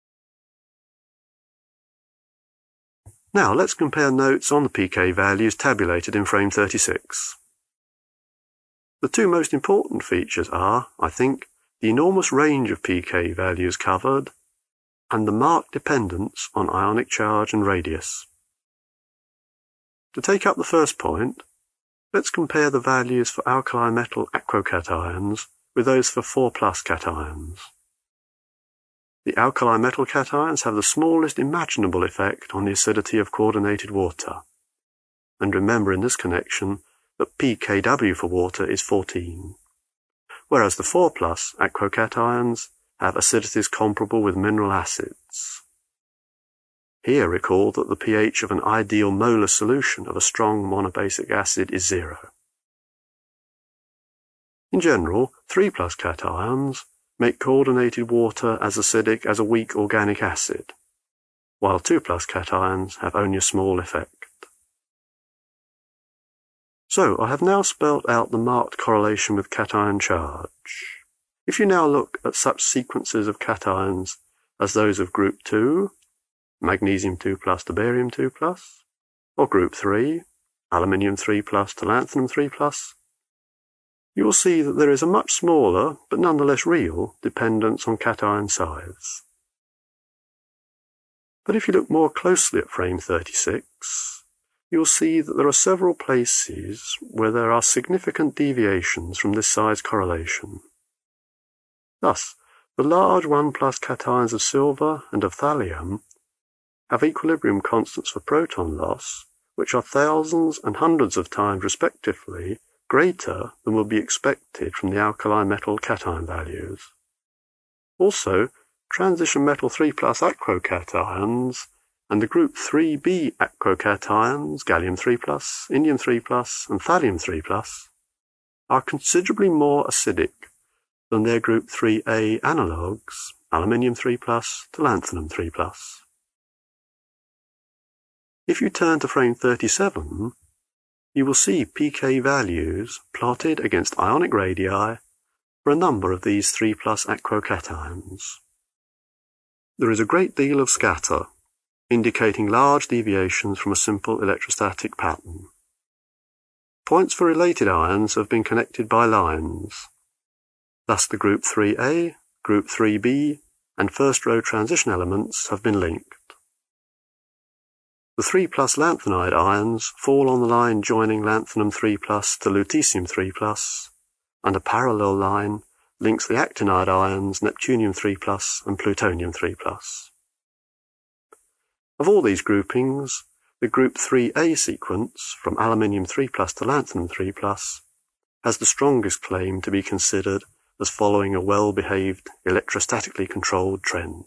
Speaker 2: Now let's compare notes on the pK values tabulated in frame 36. The two most important features are, I think, the enormous range of pK values covered and the marked dependence on ionic charge and radius. To take up the first point, let's compare the values for alkali metal aquocations with those for 4+ cations. The alkali metal cations have the smallest imaginable effect on the acidity of coordinated water. And remember in this connection that pKw for water is 14, whereas the 4+ aquocations have acidities comparable with mineral acids. Here recall that the pH of an ideal molar solution of a strong monobasic acid is 0. In general, 3+ cations make coordinated water as acidic as a weak organic acid, while 2+ cations have only a small effect. So I have now spelt out the marked correlation with cation charge. If you now look at such sequences of cations as those of group 2, magnesium 2+ to barium 2+, or group 3, aluminium 3+ to lanthanum 3+, you will see that there is a much smaller, but nonetheless real, dependence on cation size. But if you look more closely at frame 36, you will see that there are several places where there are significant deviations from this size correlation. Thus, the large 1+ cations of silver and of thallium have equilibrium constants for proton loss, which are thousands and hundreds of times respectively greater than would be expected from the alkali metal cation values. Also, transition metal 3+ aquocations and the group 3b aquocations, gallium 3+, indium 3+, and thallium 3+, are considerably more acidic than their group 3A analogues, aluminium 3+ to lanthanum 3+. If you turn to frame 37, you will see pK values plotted against ionic radii for a number of these 3+ aquocations. There is a great deal of scatter, indicating large deviations from a simple electrostatic pattern. Points for related ions have been connected by lines. Thus the group 3A, group 3B, and first row transition elements have been linked. The 3+ lanthanide ions fall on the line joining lanthanum 3+ to lutetium 3+, and a parallel line links the actinide ions neptunium 3+ and plutonium 3+. Of all these groupings, the group 3A sequence, from aluminium 3+ to lanthanum 3+, has the strongest claim to be considered as following a well-behaved, electrostatically controlled trend.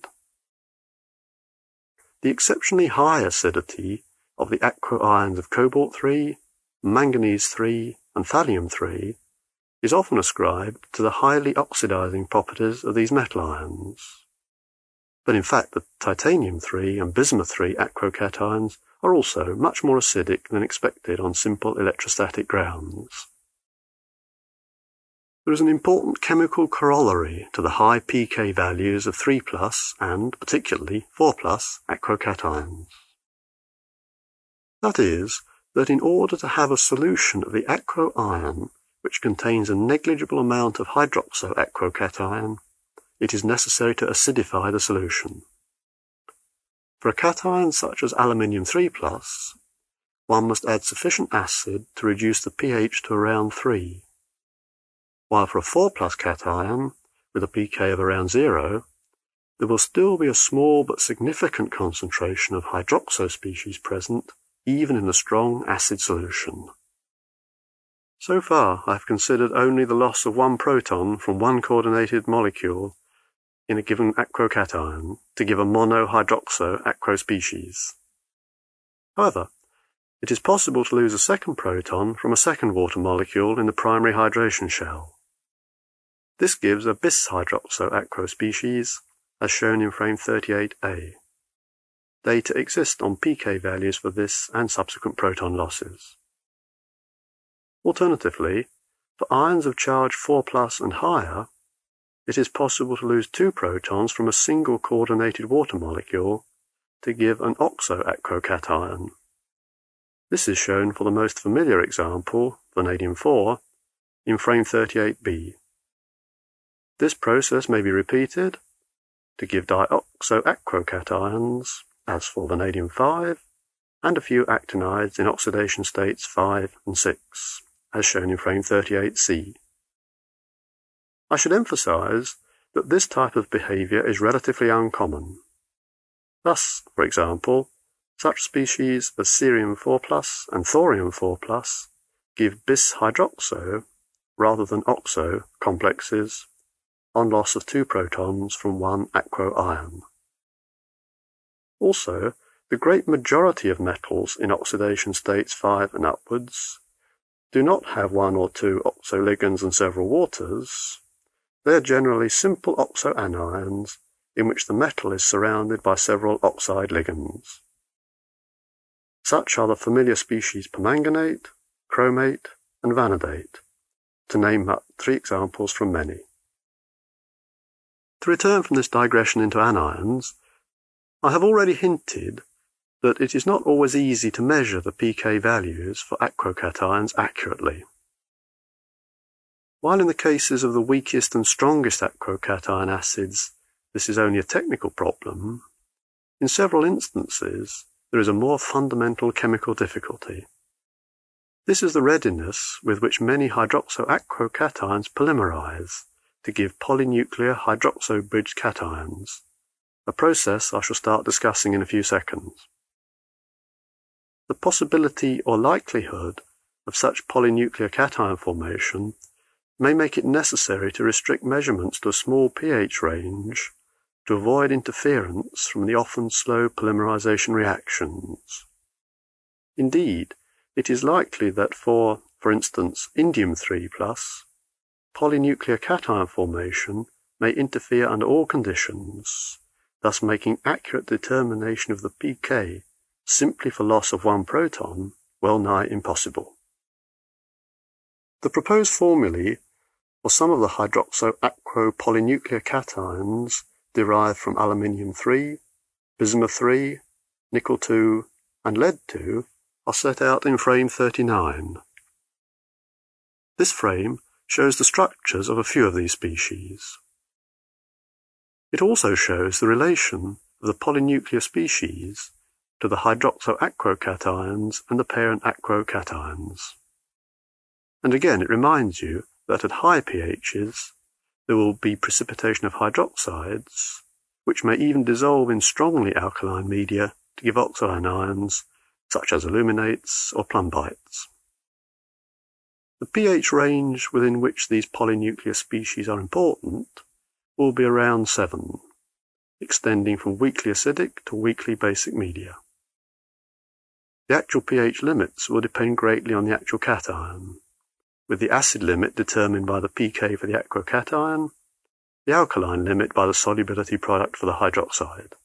Speaker 2: The exceptionally high acidity of the aqua ions of cobalt 3, manganese 3, and thallium 3 is often ascribed to the highly oxidizing properties of these metal ions. But in fact, the titanium 3 and bismuth 3 aquocations are also much more acidic than expected on simple electrostatic grounds. There is an important chemical corollary to the high pK values of 3+ and, particularly, 4+ aquocations. That is, that in order to have a solution of the aquo ion which contains a negligible amount of hydroxo aquocation, it is necessary to acidify the solution. For a cation such as aluminium 3+, one must add sufficient acid to reduce the pH to around 3. While for a 4+ cation, with a pK of around 0, there will still be a small but significant concentration of hydroxo species present, even in a strong acid solution. So far, I have considered only the loss of one proton from one coordinated molecule in a given aquocation to give a monohydroxo aquo species. However, it is possible to lose a second proton from a second water molecule in the primary hydration shell. This gives a bis hydroxo aquo species, as shown in frame 38A. Data exist on pK values for this and subsequent proton losses. Alternatively, for ions of charge 4+ and higher, it is possible to lose 2 protons from a single coordinated water molecule to give an oxo aquocation. This is shown for the most familiar example, vanadium 4, in frame 38B. This process may be repeated to give dioxo aquocations, as for vanadium 5, and a few actinides in oxidation states 5 and 6, as shown in frame 38C. I should emphasize that this type of behavior is relatively uncommon. Thus, for example, such species as cerium 4+ and thorium 4+ give bis hydroxo rather than oxo complexes on loss of 2 protons from one aquo ion. Also, the great majority of metals in oxidation states 5 and upwards do not have 1 or 2 oxoligands and several waters. They are generally simple oxoanions in which the metal is surrounded by several oxide ligands. Such are the familiar species permanganate, chromate, and vanadate, to name but 3 examples from many. To return from this digression into anions, I have already hinted that it is not always easy to measure the pK values for aquocations accurately. While in the cases of the weakest and strongest aquocation acids this is only a technical problem, in several instances there is a more fundamental chemical difficulty. This is the readiness with which many hydroxo aquocations polymerize to give polynuclear hydroxo-bridged cations, a process I shall start discussing in a few seconds. The possibility or likelihood of such polynuclear cation formation may make it necessary to restrict measurements to a small pH range to avoid interference from the often slow polymerization reactions. Indeed, it is likely that for for instance indium 3+, polynuclear cation formation may interfere under all conditions, thus making accurate determination of the pK simply for loss of one proton well nigh impossible. The proposed formulae for some of the hydroxo-aquo polynuclear cations derived from aluminium 3, bismuth 3, nickel 2, and lead 2 are set out in frame 39. This frame shows the structures of a few of these species. It also shows the relation of the polynuclear species to the hydroxo-aquo cations and the parent aquo cations. And again, it reminds you that at high pHs there will be precipitation of hydroxides, which may even dissolve in strongly alkaline media to give oxygen ions, such as aluminates or plumbites. The pH range within which these polynuclear species are important will be around 7, extending from weakly acidic to weakly basic media. The actual pH limits will depend greatly on the actual cation, with the acid limit determined by the pK for the aquocation, the alkaline limit by the solubility product for the hydroxide.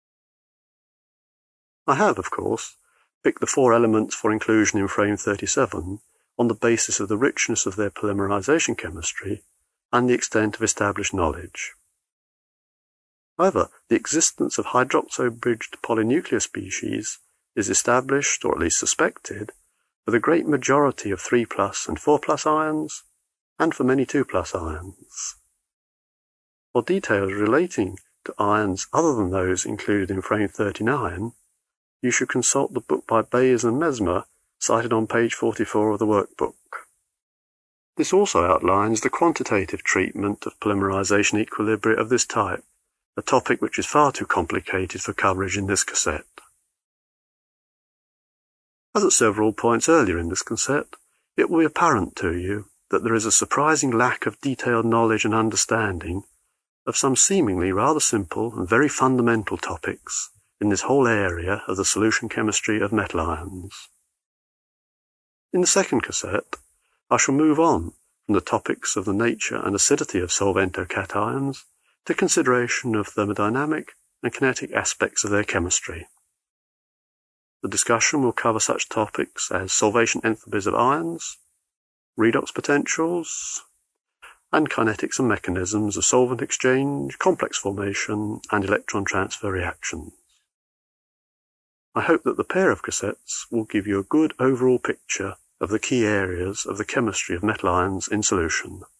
Speaker 2: I have, of course, picked the 4 elements for inclusion in frame 37 on the basis of the richness of their polymerization chemistry and the extent of established knowledge. However, the existence of hydroxo-bridged polynuclear species is established, or at least suspected, for the great majority of 3+ and 4+ ions, and for many 2+ ions. For details relating to ions other than those included in frame 39, you should consult the book by Bayes and Mesmer cited on page 44 of the workbook. This also outlines the quantitative treatment of polymerization equilibria of this type, a topic which is far too complicated for coverage in this cassette. As at several points earlier in this cassette, it will be apparent to you that there is a surprising lack of detailed knowledge and understanding of some seemingly rather simple and very fundamental topics in this whole area of the solution chemistry of metal ions. In the second cassette, I shall move on from the topics of the nature and acidity of solventocations to consideration of thermodynamic and kinetic aspects of their chemistry. The discussion will cover such topics as solvation enthalpies of ions, redox potentials, and kinetics and mechanisms of solvent exchange, complex formation, and electron transfer reactions. I hope that the pair of cassettes will give you a good overall picture of the key areas of the chemistry of metal ions in solution.